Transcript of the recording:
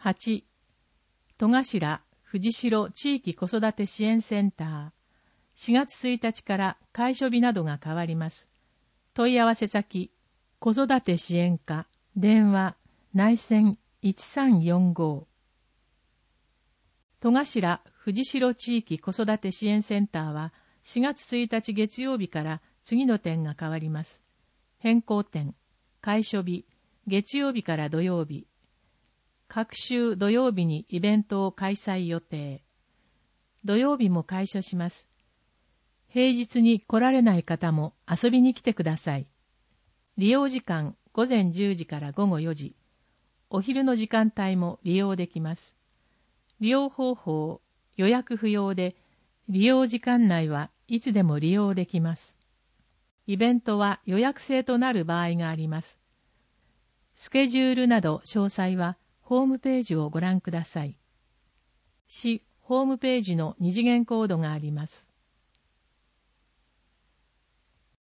8、戸頭藤代地域子育て支援センター。4月1日から開所日などが変わります。問い合わせ先、子育て支援課、電話、内線1345。戸頭藤代地域子育て支援センターは4月1日月曜日から次の点が変わります。変更点、開所日、月曜日から土曜日。各週土曜日にイベントを開催予定。土曜日も開所します。平日に来られない方も遊びに来てください。利用時間午前10時から午後4時。お昼の時間帯も利用できます。利用方法、予約不要で、利用時間内はいつでも利用できます。イベントは予約制となる場合があります。スケジュールなど詳細はホームページをご覧ください。市ホームページの二次元コードがあります。